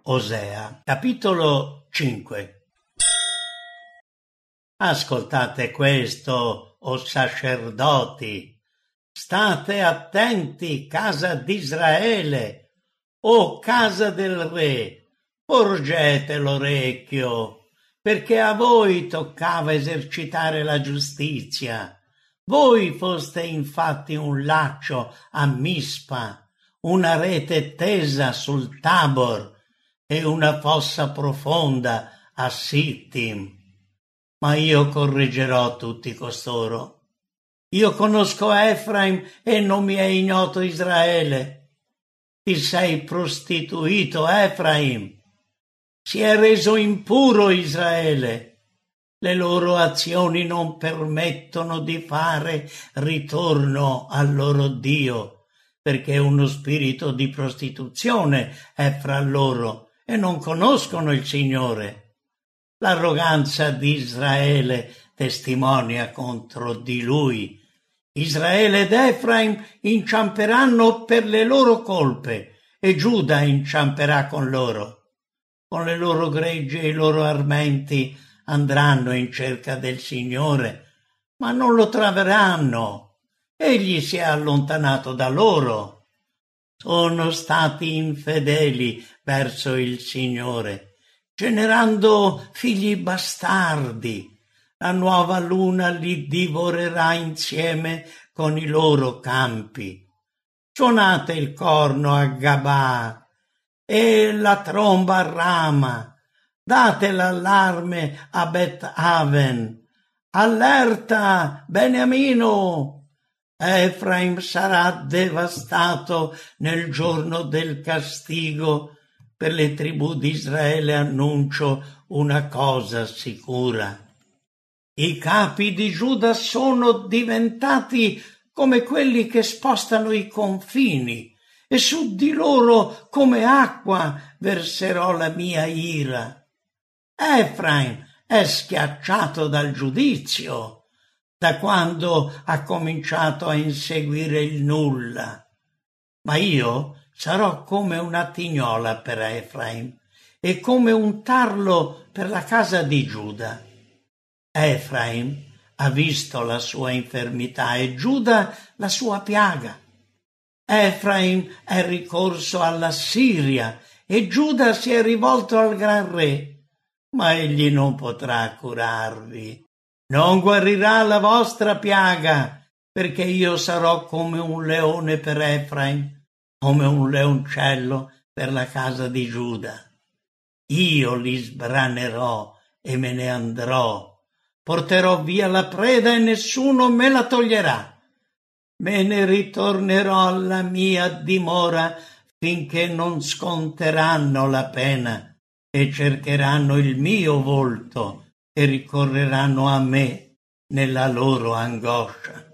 Osea, capitolo 5. Ascoltate questo, o sacerdoti, state attenti, casa d'Israele, o casa del re, porgete l'orecchio, perché a voi toccava esercitare la giustizia. Voi foste infatti un laccio a Mispa, una rete tesa sul Tabor e una fossa profonda a Sittim. Ma io correggerò tutti costoro. Io conosco Efraim e non mi è ignoto Israele. Ti sei prostituito, Efraim. Si è reso impuro Israele. Le loro azioni non permettono di fare ritorno al loro Dio, perché uno spirito di prostituzione è fra loro e non conoscono il Signore. L'arroganza di Israele testimonia contro di lui. Israele ed Efraim inciamperanno per le loro colpe e Giuda inciamperà con loro. Con le loro greggi e i loro armenti andranno in cerca del Signore, ma non lo troveranno. Egli si è allontanato da loro. Sono stati infedeli verso il Signore, generando figli bastardi. La nuova luna li divorerà insieme con i loro campi. Suonate il corno a Gabà e la tromba a Rama. Date l'allarme a Bet Aven. Allerta, Beniamino! Efraim sarà devastato nel giorno del castigo. Per le tribù di Israele annuncio una cosa sicura. I capi di Giuda sono diventati come quelli che spostano i confini, e su di loro come acqua verserò la mia ira. Efraim è schiacciato dal giudizio, da quando ha cominciato a inseguire il nulla. Ma io sarò come una tignola per Efraim e come un tarlo per la casa di Giuda. Efraim ha visto la sua infermità e Giuda la sua piaga. Efraim è ricorso alla Siria e Giuda si è rivolto al gran re, ma egli non potrà curarvi. Non guarirà la vostra piaga, perché io sarò come un leone per Efraim, come un leoncello per la casa di Giuda. Io li sbranerò e me ne andrò. Porterò via la preda e nessuno me la toglierà. Me ne ritornerò alla mia dimora finché non sconteranno la pena e cercheranno il mio volto e ricorreranno a me nella loro angoscia.